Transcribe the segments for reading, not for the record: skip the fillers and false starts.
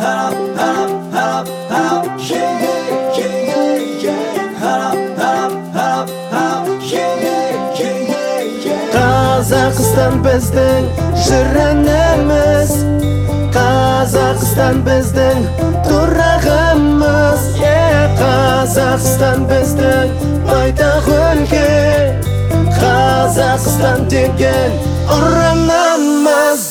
Қазақстан біздің жүрегіміз, Қазақстан біздің тұрағымыз. Қазақстан біздің байтақ өлке, Қазақстан деген ұранымыз.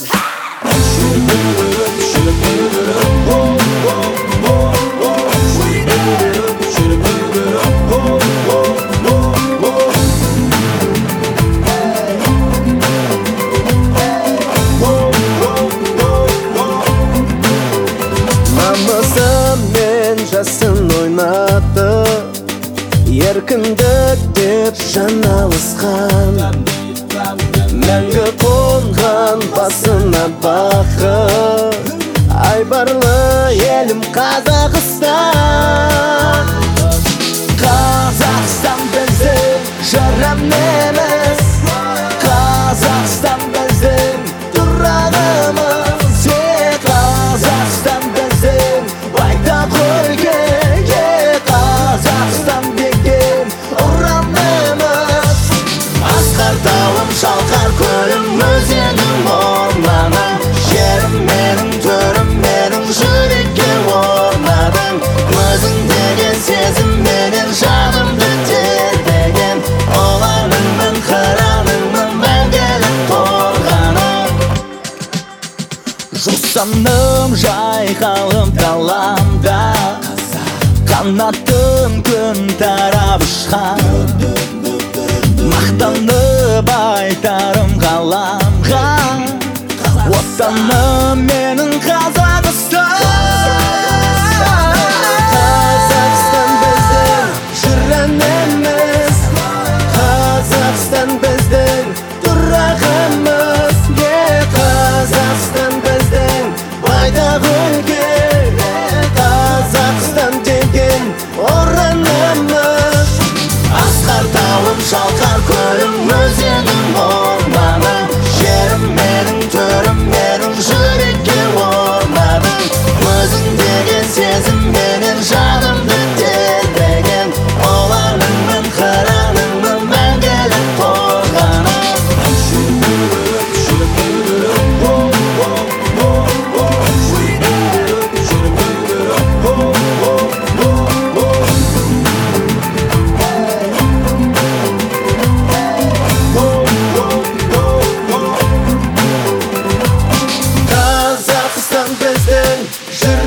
Намысымен жасын ойнатты, еркіндік деп жан алысқан, мәңгі қонған басына бақыт. Айбарлы елім Қазақстан. Қазақстан біздің жарамымыз, Қазақстан біздің тұрағымыз. Қазақстан біздің байтақ өлке, Қазақстан деген ұранымыз. Асқар тауым, шалқар көлім, өзенім, орманым, жерім менің, төрім менің, жүрекке орнадың. Өзің деген сезімменен жанымды тербеген, оланыңмын, қыраныңмын, мәңгілік қорғаным. Жусаным, жайқалым даламда, қанатын күн тарап ұшқан, мақтанып айтарым ғаламға, отаным менің Қазақстан. Қазақстан біздің жүрегіміз, Қазақстан біздің тұрағымыз. Қазақстан біздің байтақ өлке, Қазақстан деген ұранымыз. Асқар тауым, шалқар көлім, өзенім, орманым, жерім менің, төрім менің, жүрекке орнадың. Өзің деген сезімменен жанымды тербеген, оланыңмын, қыраныңмын, мәңгілік қорғаным. Қазақстан біздің